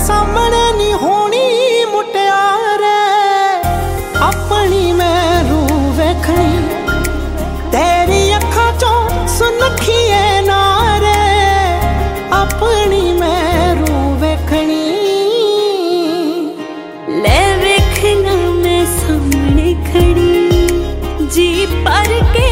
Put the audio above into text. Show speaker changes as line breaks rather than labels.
सामने नहीं होनी मुटियारे, अपनी मैनू वेखनी तेरी अखां चों सुनखिए नारे, अपनी मैनू वेखनी।
ले वेखना मैं सामने खड़ी जी पर के